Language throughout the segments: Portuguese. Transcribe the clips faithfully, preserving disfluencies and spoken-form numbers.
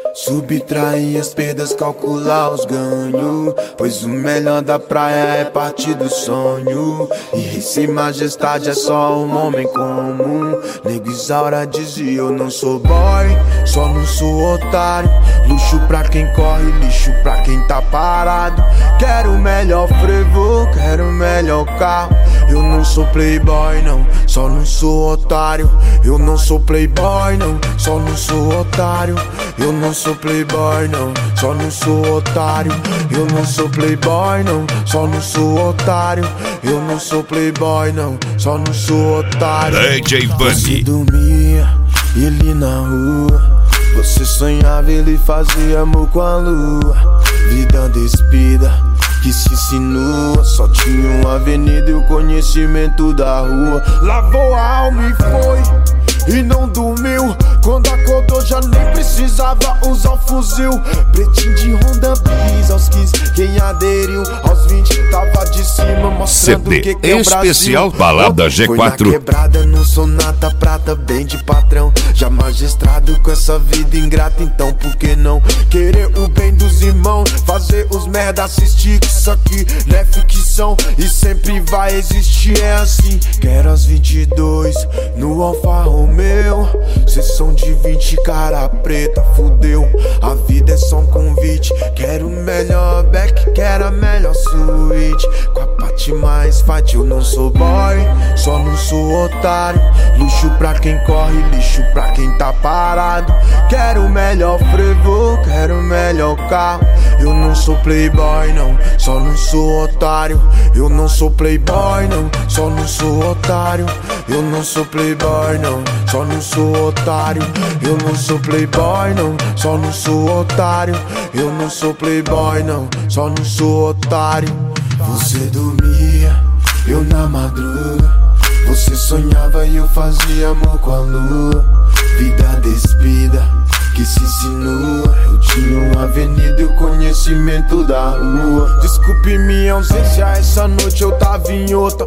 Subtrair as perdas, calcular os ganhos, pois o melhor da praia é partir do sonho. E rei sem majestade é só um homem comum. Nego Isaura dizia: eu não sou boy, só não sou otário. Luxo pra quem corre, lixo pra quem tá parado. Quero o melhor frevo, quero o melhor carro. Eu não sou playboy não, só não sou otário. Eu não sou playboy não, só não sou otário. Eu não sou playboy não, só não sou otário. Eu não sou playboy não, só não sou otário. Eu não sou playboy não, só não sou otário. D J Vani. Você dormia, ele na rua. Você sonhava, ele fazia amor com a lua. Vida despida, que se insinua. Só tinha uma avenida e o conhecimento da rua. Lavou a alma e foi, e não dormiu. Quando acordou já nem precisava usar o fuzil. Pretinho de Honda Bis aos quinze, quem aderiu aos vinte tava de cima mostrando C D que que é o especial Brasil. Balada G quatro. Foi na quebrada, no sonata prata, bem de patrão. Já magistrado com essa vida ingrata, então por que não querer o bem dos irmãos? Fazer os merda assistir, que isso aqui não é ficção e sempre vai existir, é assim. Quero as vinte e dois no Alfa Romeo. Cês são de vinte, cara preta, fudeu. A vida é só um convite. Quero o melhor back, quero a melhor suíte. Com a parte mais fight, eu não sou boy, só não sou otário. Luxo pra quem corre, lixo pra quem tá parado. Quero o melhor frevo, quero o melhor carro. Eu não sou playboy não, só não sou otário. Eu não sou playboy não, só não sou otário. Eu não sou playboy não, só não sou otário. Eu não sou playboy não, só não sou otário. Eu não sou playboy não, só não sou otário. Você dormia, eu na madruga. Você sonhava e eu fazia amor com a lua. Vida despida, que se insinua. Eu tinha uma avenida e o conhecimento da rua. Desculpe minha ausência, essa noite eu tava em outra.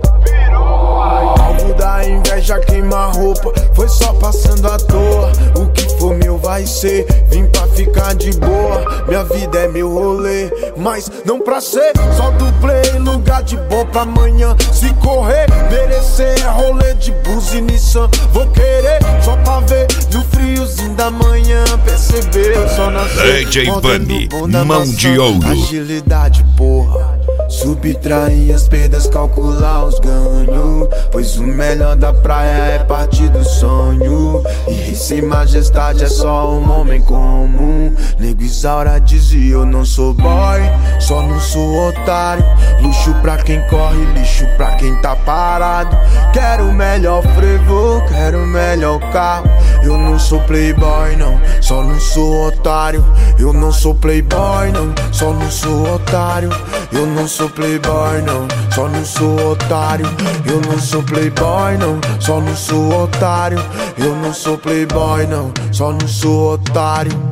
Alvo da inveja queima roupa, foi só passando à toa. O que for meu vai ser, vim pra ficar de boa. Minha vida é meu rolê, mas não pra ser só do play. Lugar de bom pra amanhã, se correr, merecer é rolê de Bus e Nissan. Vou querer só pra ver no friozinho da manhã. Perceber, eu só nasci D J Vani, mão de ouro. Agilidade, porra. Subtrair as perdas, calcular os ganhos, pois o melhor da praia é partir do sonho. E rei sem majestade é só um homem comum. Nego Isaura dizia: eu não sou boy, só não sou otário. Luxo pra quem corre, lixo pra quem tá parado. Quero o melhor frevo, quero o melhor carro. Eu não sou playboy não, só não sou otário. Eu não sou playboy não, só não sou otário. Eu não sou playboy não, só não sou otário. Eu não sou playboy não, só não sou otário. Eu não sou playboy não, só não sou otário.